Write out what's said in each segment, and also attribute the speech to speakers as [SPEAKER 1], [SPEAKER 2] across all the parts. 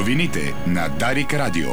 [SPEAKER 1] Новините на Дарик Радио.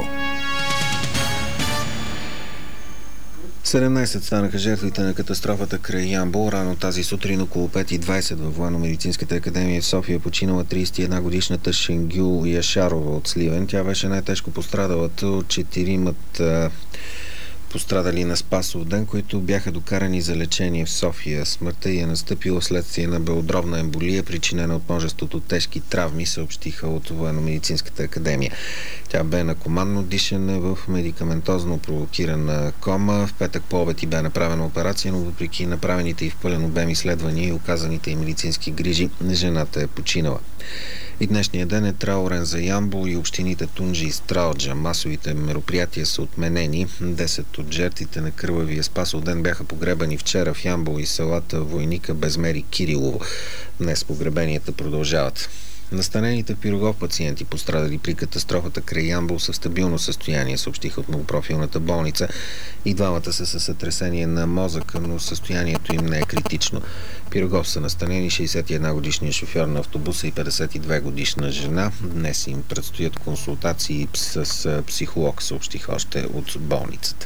[SPEAKER 2] 17 станаха жертвите на катастрофата край Ямбол. Рано тази сутрин около 5:20 във Военно-медицинската академия в София починала 31-годишната Шенгюл Яшарова от Сливен. Тя беше най-тежко пострадалата от 4-мата пострадали на Спасов ден, които бяха докарани за лечение в София. Смъртта й е настъпила вследствие на белодробна емболия, причинена от множеството тежки травми, съобщиха от Военно-медицинската академия. Тя бе на командно дишане в медикаментозно провокирана кома. В петък по обед й бе направена операция, но въпреки направените и в пълен обем изследвания и оказаните й медицински грижи, жената е починала. И днешния ден е траурен за Ямбол и общините Тунджа и Стралджа. Масовите мероприятия са отменени. 10 от жертвите на кървавия Спасов ден бяха погребани вчера в Ямбол и селата Войника, Безмери, Кирилово. Днес погребенията продължават. Настанените в Пирогов пациенти, пострадали при катастрофата край Ямбол, са в стабилно състояние, съобщиха от многопрофилната болница. И двамата са със сътресение на мозъка, но състоянието им не е критично. Пирогов са настанени 61-годишния шофьор на автобуса и 52-годишна жена. Днес им предстоят консултации с психолог, съобщиха още от болницата.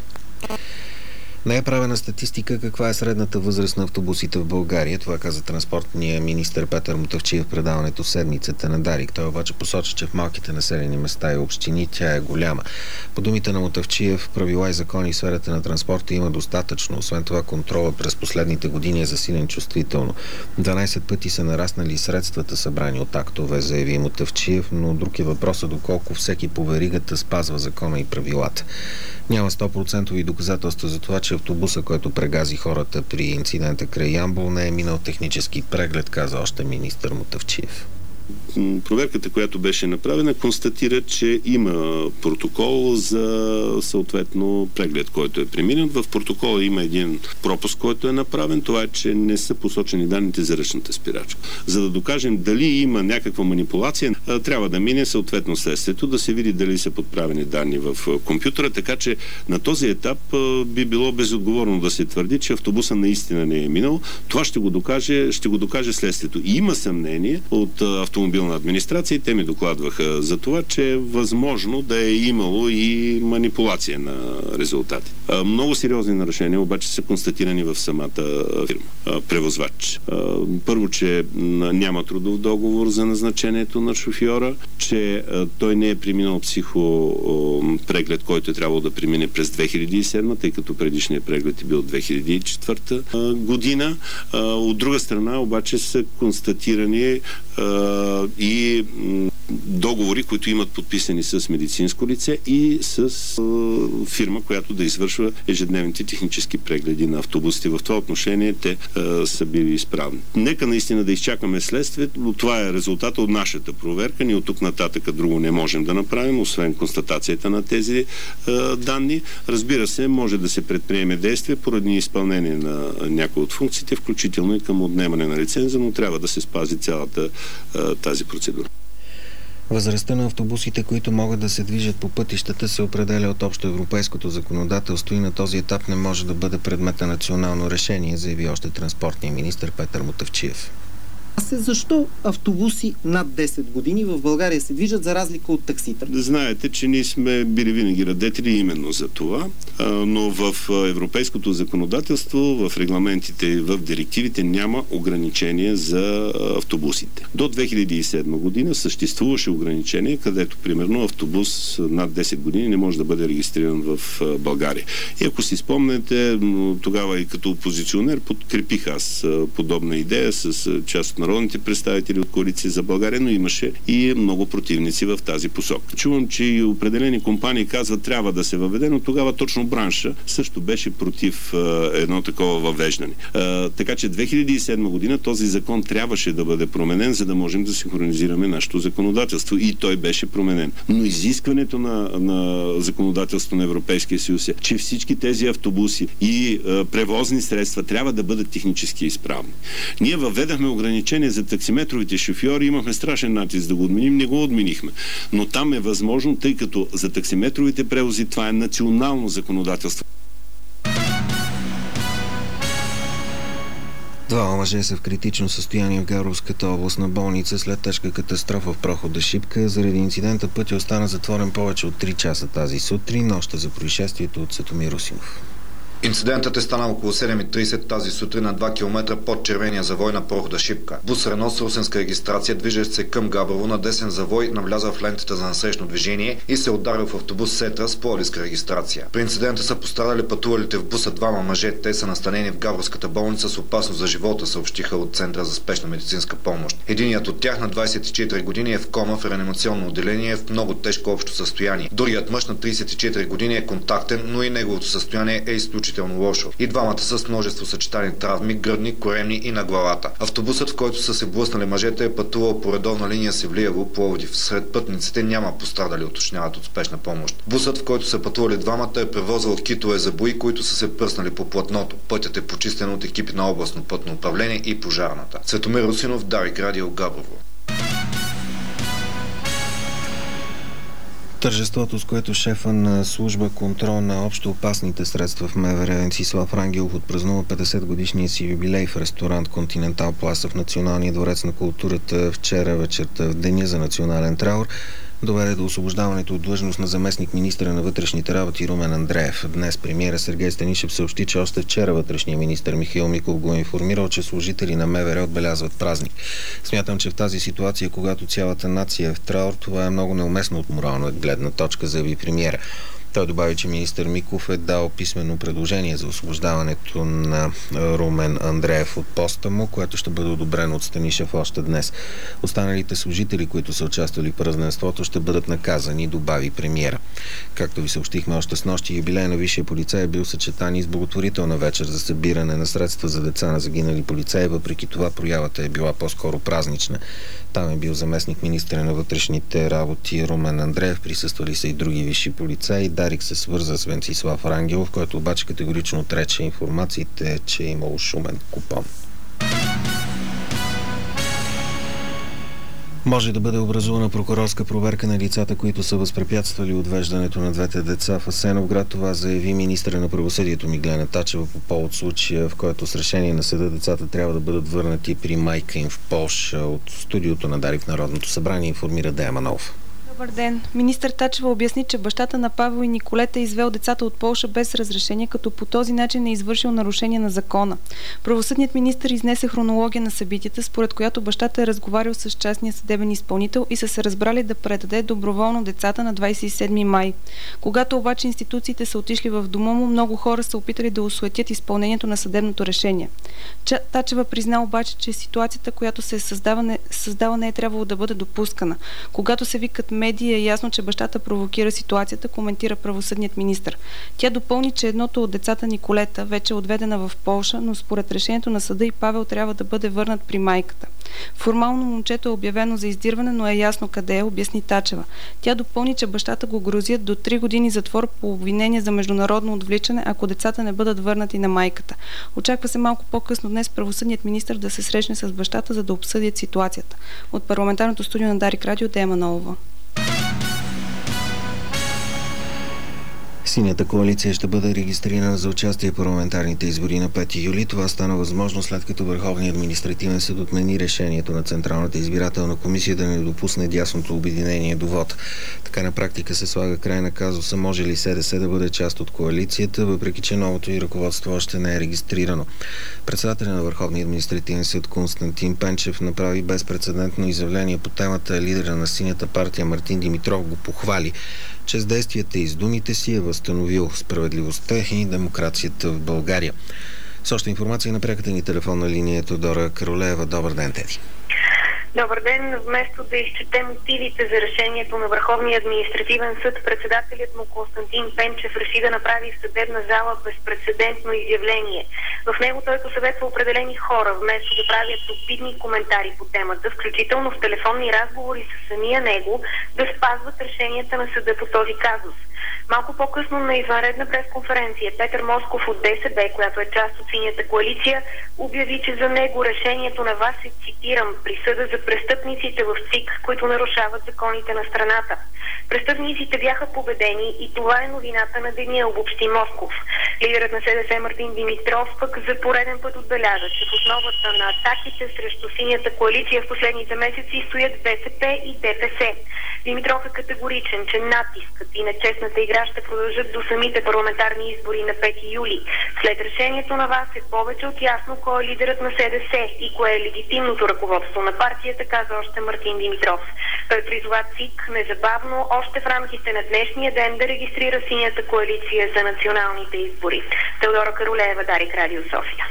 [SPEAKER 2] Не е правена статистика каква е средната възраст на автобусите в България. Това каза транспортния министър Петър Мутафчиев в предаването Седмицата на Дарик. Той обаче посочи, че в малките населени места и общини тя е голяма. По думите на Мутафчиев, правила и закони в сферата на транспорта има достатъчно. Освен това, контрола през последните години е засилен чувствително. 12 пъти са нараснали средствата, събрани от актове, заяви Мутафчиев, но друг е въпросът доколко всеки по веригата спазва закона и правилата. Няма 100% доказателства за това, че автобуса, който прегази хората при инцидента край Ямбол, не е минал технически преглед, каза още министър Мутафчиев.
[SPEAKER 3] Проверката, която беше направена, констатира, че има протокол за съответно преглед, който е преминат. В протокола има един пропуск, който е направен. Това е, че не са посочени данните за ръчната спирачка. За да докажем дали има някаква манипулация, трябва да мине съответно следствието, да се види дали са подправени данни в компютъра, така че на този етап би било безотговорно да се твърди, че автобуса наистина не е минал. Това ще го докаже следствието. И има съмнение от автомобилна администрация и те ми докладваха за това, че е възможно да е имало и манипулация на резултати. Много сериозни нарушения обаче са констатирани в самата фирма, превозвач. Първо, че няма трудов договор за назначението на шофьора, че той не е преминал психопреглед, който е трябвало да премине през 2007, тъй като предишният преглед е бил 2004 година. От друга страна обаче са констатирани и договори, които имат подписани с медицинско лице и с фирма, която да извършва ежедневните технически прегледи на автобусите. В това отношение те са били изправни. Нека наистина да изчакаме следствието, но това е резултата от нашата проверка. Ние от тук нататък друго не можем да направим, освен констатацията на тези данни. Разбира се, може да се предприеме действие поради изпълнение на някои от функциите, включително и към отнемане на лиценза, но трябва да се спази цялата тази процедура.
[SPEAKER 2] Възрастта на автобусите, които могат да се движат по пътищата, се определя от общоевропейското законодателство и на този етап не може да бъде предмет на национално решение, заяви още транспортния министър Петър Мутафчиев.
[SPEAKER 4] Защо автобуси над 10 години в България се движат за разлика от таксита?
[SPEAKER 3] Знаете, че ние сме били винаги радетели именно за това, но в европейското законодателство, в регламентите и в директивите няма ограничение за автобусите. До 2007 година съществуваше ограничение, където примерно автобус над 10 години не може да бъде регистриран в България. И ако си спомнете, тогава и като опозиционер подкрепих аз подобна идея с част от народните представители от Коалиция за България, но имаше и много противници в тази посока. Чувам, че и определени компании казват, трябва да се въведе, но тогава точно бранша също беше против едно такова въвеждане. Така че 2007 година този закон трябваше да бъде променен, за да можем да синхронизираме нашето законодателство. И той беше променен. Но изискването на законодателство на Европейския съюз е, че всички тези автобуси и превозни средства трябва да бъдат технически изправни. Ние въведахме ограничения за таксиметровите шофьори, имахме страшен натиск да го отменим, не го отменихме. Но там е възможно, тъй като за таксиметровите превози това е национално законодателство.
[SPEAKER 2] Двама мъже са в критично състояние в Габровската областна болница след тежка катастрофа в прохода Шипка. Заради инцидента пътя остана затворен повече от 3 часа тази сутрин. Нощта за происшествието от Светомир Русинов.
[SPEAKER 5] Инцидентът е станал около 7:30 тази сутрин на 2 км под червения завой на прохода Шипка. Бус Рено с русенска регистрация, движещ се към Габрово на десен завой, навляза в лентата за насрещно движение и се ударил в автобус Сетра с пловдивска регистрация. При инцидента са пострадали пътувалите в буса двама мъже. Те са настанени в Габровската болница с опасност за живота, съобщиха от Центъра за спешна медицинска помощ. Единият от тях на 24 години е в кома в реанимационно отделение в много тежко общо състояние. Другият мъж на 34 години е контактен, но и неговото състояние е изключително лошо. И двамата са с множество съчетани травми, гръдни, коремни и на главата. Автобусът, в който са се блъснали мъжете, е пътувал по редовна линия Севлиево-Пловдив. Сред пътниците няма пострадали, уточняват от спешна помощ. Бусът, в който са пътували двамата, е превозвал китове за бои, които са се пръснали по платното. Пътят е почистен от екипи на областно пътно управление и пожарната. Светомир Русинов, Дарик Радио, Габрово.
[SPEAKER 2] Тържеството, с което шефа на служба контрол на общо опасните средства в МВР Венцислав Рангелов отпразнува 50-годишния си юбилей в ресторант Континентал Пласа в Националния дворец на културата вчера вечерта, в деня за национален траур, доведе до освобождаването от длъжност на заместник-министра на вътрешните работи Румен Андреев. Днес премиера Сергей Станишев съобщи, че още вчера вътрешният министър Михаил Миков го е информирал, че служители на МВР отбелязват празник. Смятам, че в тази ситуация, когато цялата нация е в траур, това е много неуместно от морална гледна точка, заяви премиера. Той добави, че министър Миков е дал писмено предложение за освобождаването на Румен Андреев от поста му, което ще бъде одобрено от Станишев още днес. Останалите служители, които са участвали в празненството, ще бъдат наказани, добави премиера. Както ви съобщихме още снощи, юбилей на висшия полицай е бил съчетан и с благотворителна вечер за събиране на средства за деца на загинали полицаи. Въпреки това проявата е била по-скоро празнична. Там е бил заместник министъра на вътрешните работи Румен Андреев. Присъствали са и други висши полицаи. Дарик се свърза с Венцислав Рангелов, който обаче категорично отрече информациите, че е имало шумен купон. Може да бъде образувана прокурорска проверка на лицата, които са възпрепятствали отвеждането на двете деца в Асеновград. Това заяви министъра на правосъдието Миглена Тачева по повод случая, в който с решение на съда децата трябва да бъдат върнати при майка им в Полша. От студиото на Дарик в Народното събрание информира Дея Манов.
[SPEAKER 6] Добър ден. Министър Тачева обясни, че бащата на Павел и Николета е извел децата от Полша без разрешение, като по този начин е извършил нарушение на закона. Правосъдният министър изнесе хронология на събитията, според която бащата е разговарял с частния съдебен изпълнител и са се разбрали да предаде доброволно децата на 27 май. Когато обаче институциите са отишли в дома му, много хора са опитали да осуетят изпълнението на съдебното решение. Тачева призна обаче, че ситуацията, която се е създала, не е трябвало да бъде допускана. Когато се викат медии, е ясно, че бащата провокира ситуацията, коментира правосъдният министър. Тя допълни, че едното от децата Николета вече е отведена в Полша, но според решението на съда и Павел трябва да бъде върнат при майката. Формално момчето е обявено за издирване, но е ясно къде е, обясни Тачева. Тя допълни, че бащата го грозят до 3 години затвор по обвинение за международно отвличане, ако децата не бъдат върнати на майката. Очаква се малко по-късно днес правосъдният министър да се срещне с бащата, за да обсъдят ситуацията. От парламентарното студио на Дарик Радио, Дея Манолова.
[SPEAKER 2] Синята коалиция ще бъде регистрирана за участие в парламентарните избори на 5 юли. Това стана възможно след като Върховният административен съд отмени решението на Централната избирателна комисия да не допусне дясното обединение до вод. Така на практика се слага край на казуса може ли СДС да бъде част от коалицията, въпреки че новото и ръководство още не е регистрирано. Председателя на Върховния административен съд Константин Пенчев направи безпрецедентно изявление по темата. Лидера на Синята партия Мартин Димитров го похвали, че с действията и с думите си е възстановил справедливостта и демокрацията в България. С още информация на пряката ни телефонна линия Тодора Каролеева. Добър ден, Теди.
[SPEAKER 7] Добър ден. Вместо да изчетем мотивите за решението на Върховния административен съд, председателят му Константин Пенчев реши да направи в съдебна зала безпрецедентно изявление. В него той посъветва определени хора, вместо да правят обидни коментари по темата, включително в телефонни разговори с самия него, да спазват решенията на съда по този казус. Малко по-късно на извънредна пресконференция Петър Москов от ДСБ, която е част от Синята коалиция, обяви, че за него решението на ВАС е, цитирам, присъда за престъпниците в ЦИК, които нарушават законите на страната. Престъпниците бяха победени и това е новината на деня, обобщи Москов. Лидерът на СДС Мартин Димитров пък за пореден път отбеляза, че в основата на атаките срещу синята коалиция в последните месеци стоят БСП и ДПС. Димитров е категоричен, че натискът и нечестната игра ще продължат до самите парламентарни избори на 5 юли. След решението на ВАС е повече от ясно кой е лидерът на СДС и кое е легитимното ръководство на партията, каза още Мартин Димитров. Той призова ЦИК незабавно, още в рамките на днешния ден, да регистрира синята коалиция за националните избори. Теодора Каролеева, Дарик Радио, София.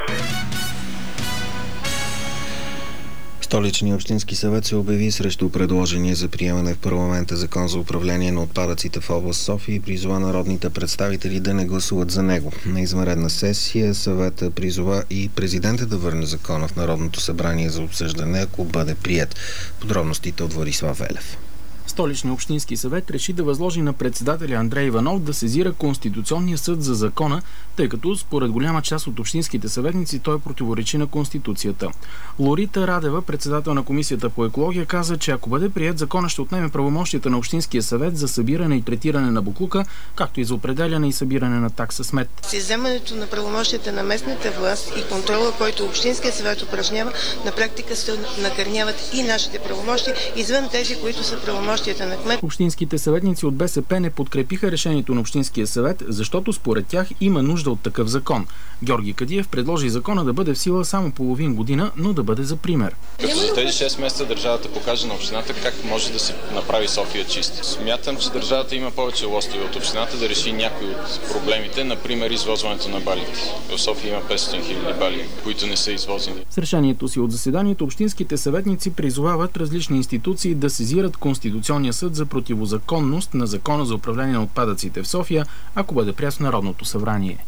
[SPEAKER 2] Столичният общински съвет се обяви срещу предложение за приемане в парламента закон за управление на отпадъците в област София и призова народните представители да не гласуват за него. На извънредна сесия съвета призова и президента да върне закона в Народното събрание за обсъждане, ако бъде приет. Подробностите от Владислав Велев.
[SPEAKER 8] Столичният общински съвет реши да възложи на председателя Андрей Иванов да сезира Конституционния съд за закона, тъй като според голяма част от общинските съветници той противоречи на Конституцията. Лорита Радева, председател на Комисията по екология, каза, че ако бъде приет, закона ще отнеме правомощията на Общинския съвет за събиране и третиране на боклука, както и за определяне и събиране на такса смет.
[SPEAKER 9] С изземането на правомощията на местната власт и контрола, който Общинския съвет упражнява, на практика се накърняват и нашите правомощи, извън тези, които са правомощи.
[SPEAKER 8] Общинските съветници от БСП не подкрепиха решението на Общинския съвет, защото според тях има нужда от такъв закон. Георги Кадиев предложи закона да бъде в сила само половин година, но да бъде за пример.
[SPEAKER 10] Като за тези 6 месеца държавата покаже на общината как може да се направи София чиста. Смятам, че държавата има повече лостове от общината да реши някои от проблемите, например извозването на балите. В София има 500 000 бали, които не са извозени.
[SPEAKER 8] С решението си от заседанието общинските съветници призовават различни институции да сезират Конституционния съд за противозаконност на закона за управление на отпадъците в София, ако бъде приет в Народното събрание.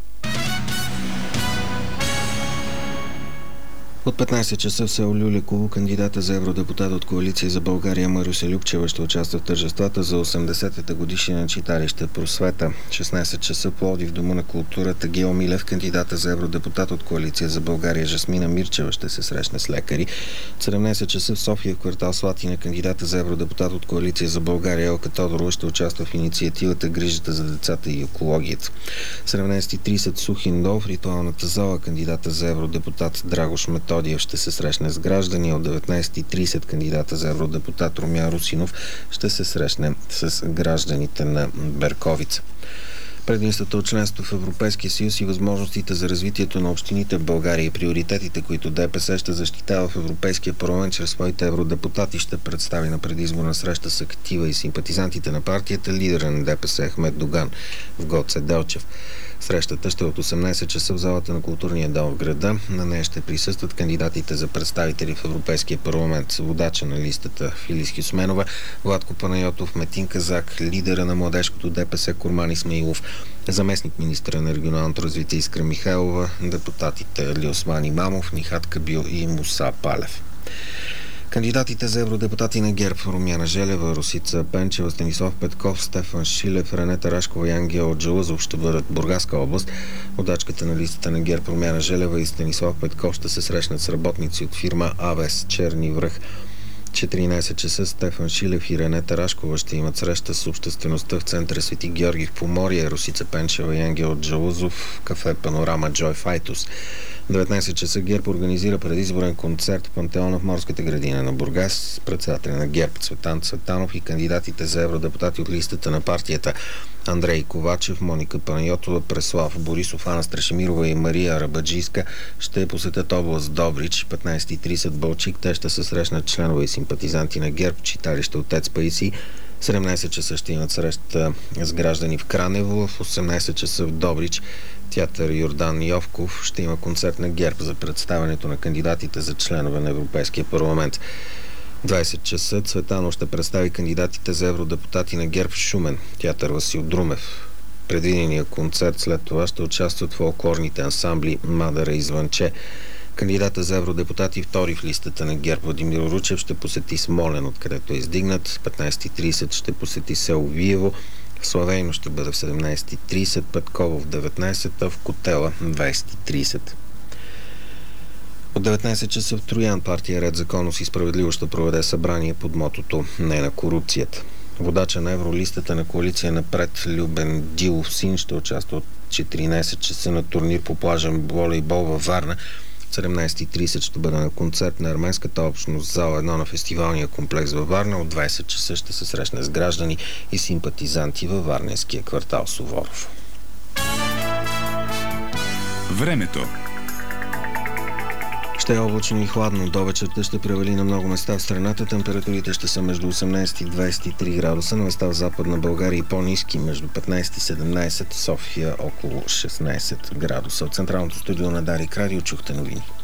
[SPEAKER 2] От 15 часа в село Люляково кандидата за евродепутат от Коалиция за България Маруся Любчева ще участва в тържествата за 80-та годишнина на читалище Просвета. 16 часа в Пловдив в Дома на културата Гео Милев, кандидата за евродепутат от Коалиция за България Жасмина Мирчева ще се срещне с лекари. 17 часа в София в квартал Слатина кандидата за евродепутат от Коалиция за България Елка Тодорова ще участва в инициативата Грижата за децата и екологията. 17:30 Сухин дол в ритуалната зала кандидата за евродепутат Драгош Методиев ще се срещне с граждани. От 19:30 кандидата за евродепутат Румян Русинов ще се срещне с гражданите на Берковица. Предимствата от членство в Европейския съюз и възможностите за развитието на общините в България и приоритетите, които ДПС ще защитава в Европейския парламент чрез своите евродепутати, ще представи на предизборна среща с актива и симпатизантите на партията лидера на ДПС Ахмед Доган в Гоце Делчев. Срещата ще е от 18 часа в залата на Културния дом в града. На нея ще присъстват кандидатите за представители в Европейския парламент. Водача на листата Филис Хюсменова, Владко Панайотов, Метин Казак, лидера на младежкото ДПС Корман Исмаилов, заместник министра на регионалното развитие Искра Михайлова, депутатите Алиосман Имамов, Нихат Кабил и Муса Палев. Кандидатите за евродепутати на ГЕРБ Румяна Желева, Росица Пенчева, Станислав Петков, Стефан Шилев, Ренета Рашкова и Ангел Джалъзов ще бъдат в Бургаска област. Водачката на листата на ГЕРБ Румяна Желева и Станислав Петков ще се срещнат с работници от фирма АВЕС Черни връх. 14 часа Стефан Шилев и Ренета Рашкова ще имат среща с обществеността в центъра Свети Георги в Поморие. Росица Пенчева и Ангел Джалъзов, кафе Панорама Джой Файтус. 19 часа ГЕРБ организира предизборен концерт в Пантеона в Морската градина на Бургас. Председателя на ГЕРБ Цветан Цветанов и кандидатите за евродепутати от листата на партията Андрей Ковачев, Моника Панайотова, Преслав Борисов, Ана Страшимирова и Мария Рабаджийска ще посетят област Добрич. 15:30 Балчик. Те ще се срещнат членове и симпатизанти на ГЕРБ в читалище Отец Паисий. 17 часа ще имат среща с граждани в Кранево. В 18 часа в Добрич театър Йордан Йовков ще има концерт на ГЕРБ за представянето на кандидатите за членове на Европейския парламент. 20 часа Цветанов ще представи кандидатите за евродепутати на ГЕРБ в Шумен. Театър Васил Друмев. Предвидения концерт след това ще участват фолклорните ансамбли Мадъра и Звънче. Кандидата за евродепутати втори в листата на ГЕРБ Владимир Ручев ще посети Смолен, откъдето е издигнат. 15:30 ще посети село Виево. В Славейно ще бъде в 17:30, Петково в 19, в Котела 20:30. От 19 часа в Троян партия Ред, законност и справедливост ще проведе събрание под мотото "Не на корупцията". Водача на Евролистата на коалиция Напред Любен Дилов-Син ще участва от 14 часа на турнир по плажен волейбол във Варна. В 17:30 ще бъде на концерт на арменската общност зала 1 на фестивалния комплекс във Варна. От 20 часа ще се срещне с граждани и симпатизанти във варненския квартал Суворов.
[SPEAKER 1] Времето.
[SPEAKER 2] Ще е облачно и хладно. До вечерта ще превали на много места в страната. Температурите ще са между 18 и 23 градуса. На места в Западна България и по-ниски, между 15 и 17. София около 16 градуса. От централното студио на Дарик Радио чухте новини.